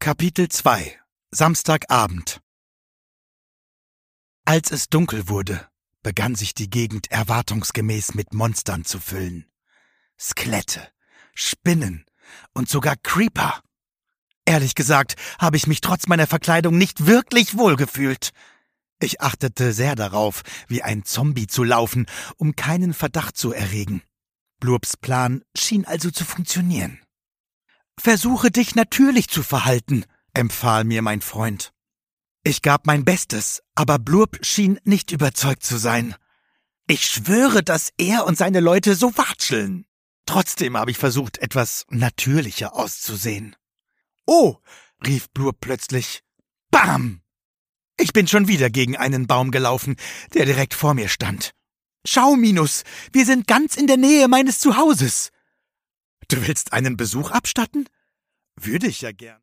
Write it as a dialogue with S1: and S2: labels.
S1: Kapitel 2 Samstagabend. Als es dunkel wurde, begann sich die Gegend erwartungsgemäß mit Monstern zu füllen. Skelette, Spinnen und sogar Creeper. Ehrlich gesagt habe ich mich trotz meiner Verkleidung nicht wirklich wohlgefühlt. Ich achtete sehr darauf, wie ein Zombie zu laufen, um keinen Verdacht zu erregen. Blurbs Plan schien also zu funktionieren. »Versuche dich natürlich zu verhalten«, empfahl mir mein Freund. Ich gab mein Bestes, aber Blurb schien nicht überzeugt zu sein. Ich schwöre, dass er und seine Leute so watscheln. Trotzdem habe ich versucht, etwas natürlicher auszusehen. »Oh«, rief Blurb plötzlich. »Bam!« Ich bin schon wieder gegen einen Baum gelaufen, der direkt vor mir stand. »Schau, Minus, wir sind ganz in der Nähe meines Zuhauses.« »Du willst einen Besuch abstatten?« »Würde ich ja gern.«